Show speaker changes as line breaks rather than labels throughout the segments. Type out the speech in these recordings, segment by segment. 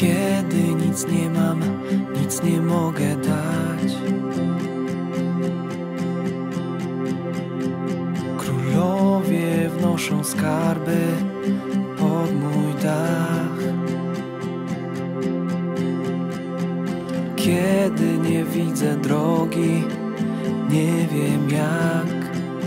Kiedy nic nie mam, nic nie mogę dać. Królowie wnoszą skarby pod mój dach. Kiedy nie widzę drogi, nie wiem jak.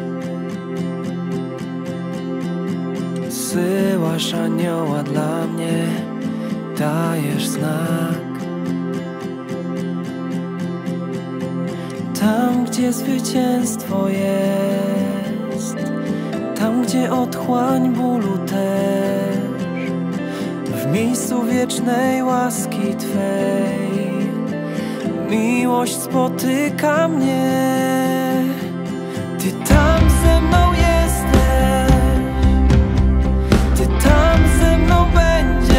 Zsyłasz anioła dla mnie, dajesz znak. Tam, gdzie zwycięstwo jest, tam, gdzie otchłań bólu też, w miejscu wiecznej łaski Twej, miłość spotyka mnie. Ty tam ze mną jesteś, Ty tam ze mną będziesz.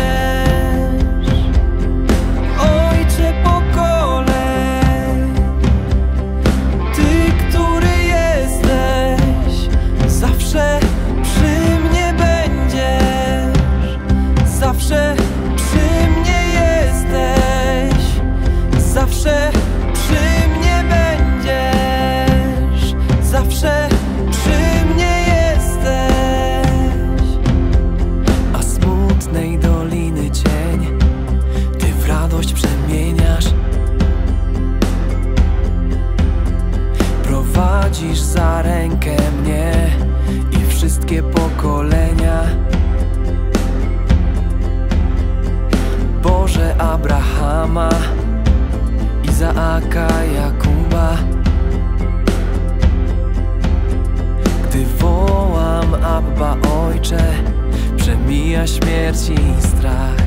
Ojcze pokoleń, Ty, który jesteś, zawsze przy mnie będziesz. Zawsze przy mnie jesteś, zawsze przy mnie będziesz. Zawsze przy mnie jesteś. A smutnej doliny cień Ty w radość przemieniasz. Prowadzisz za rękę mnie i wszystkie pokolenia. Boże Abrahama, Izaaka, Jakuba. Gdy wołam Abba, Ojcze, przemija śmierć i strach.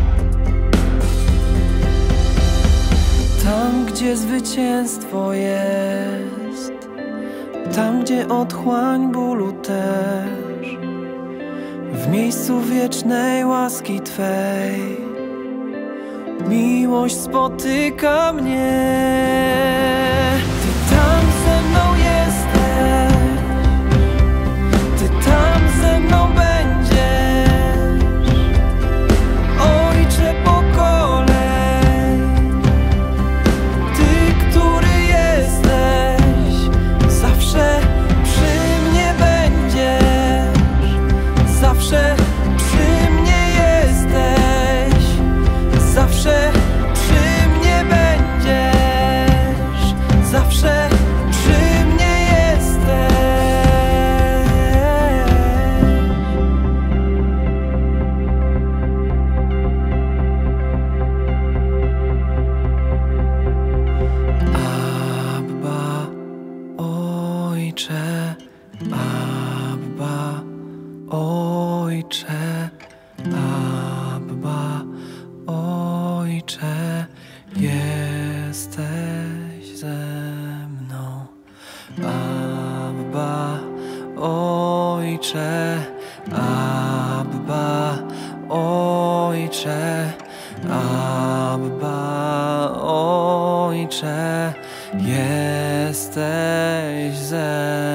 Tam, gdzie zwycięstwo jest, tam, gdzie otchłań bólu też, w miejscu wiecznej łaski Twej, miłość spotyka mnie. Ty tam ze mną jesteś, Ty tam ze mną będziesz. Ojcze pokoleń, Ty, który jesteś, zawsze przy mnie będziesz. Zawsze przy mnie jesteś, zawsze przy mnie będziesz. Zawsze przy mnie jesteś. Abba, Ojcze, Abba, Ojcze, Abba, Ojcze, jesteś ze mną. Abba, Ojcze, Abba, Ojcze, Abba, Ojcze, jesteś ze mną.